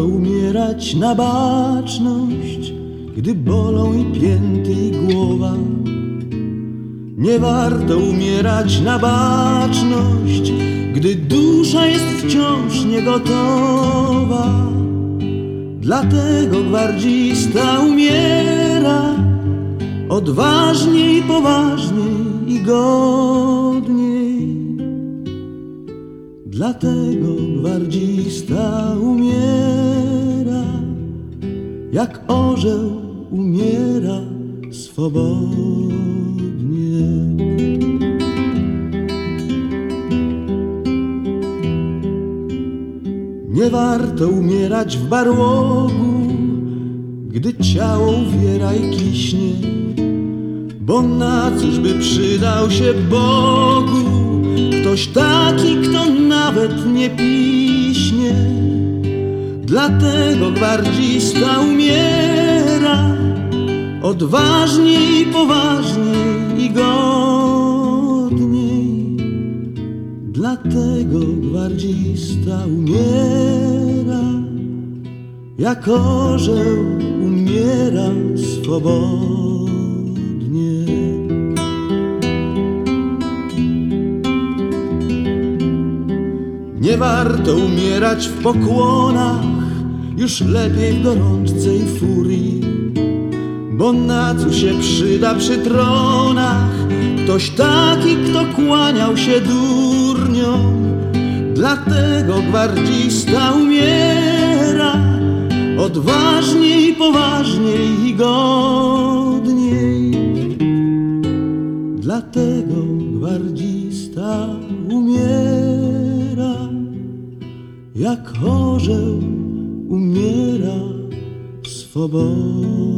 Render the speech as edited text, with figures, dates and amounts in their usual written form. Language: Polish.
warto umierać na baczność, gdy bolą i pięty i głowa. Nie warto umierać na baczność, gdy dusza jest wciąż niegotowa. Dlatego gwardzista umiera odważniej, poważniej i godniej. Dlatego gwardzista umiera, jak orzeł umiera swobodnie. Nie warto umierać w barłogu, gdy ciało uwiera i kiśnie, bo na cóż by przydał się Bogu ktoś taki, kto nawet nie piśnie. Dlatego gwardzista umiera odważniej, poważniej i godniej. Dlatego gwardzista umiera, jak orzeł umiera swobodnie. Nie warto umierać w pokłonach, już lepiej w gorączce i furii, bo na co się przyda przy tronach ktoś taki, kto kłaniał się durniom. Dlatego gwardzista umiera odważniej, poważniej i godniej. Dlatego gwardzista umiera, jak orzeł umiera swobodnie.